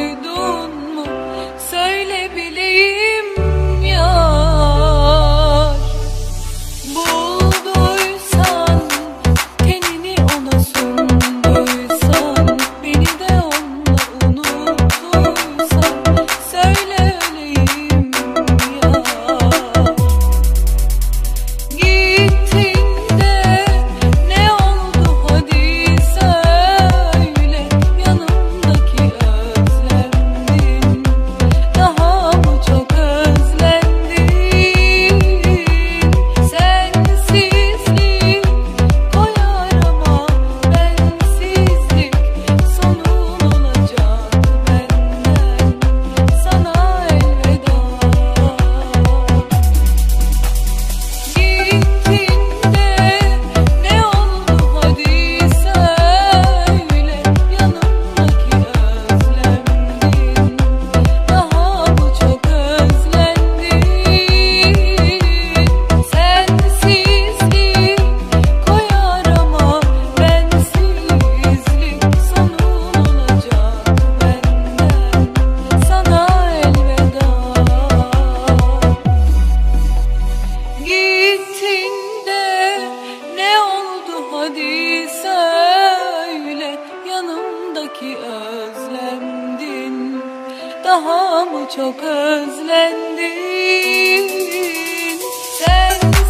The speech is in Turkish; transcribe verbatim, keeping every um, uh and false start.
duydun mu? Söyle bileyim yar. Bulduysan, tenini ona sunduysan, beni de onunla unuttuysan, söyle öleyim yar. Gittin de ne oldu hadi söyle, yanımdaki özlemdin, daha mı çok özlendin? Sensizlik koyar ama bensizlik sonun olacak benden sana elveda. Gittin de ne oldu hadi söyle, yanımdaki özlemdin, daha mı çok özlendin? Sensizlik koyar ama bensizlik sonun olacak benden sana elveda. Gittin de ne oldu hadi söyle, yanımdaki özlemdin, daha mı çok özlendin? Sen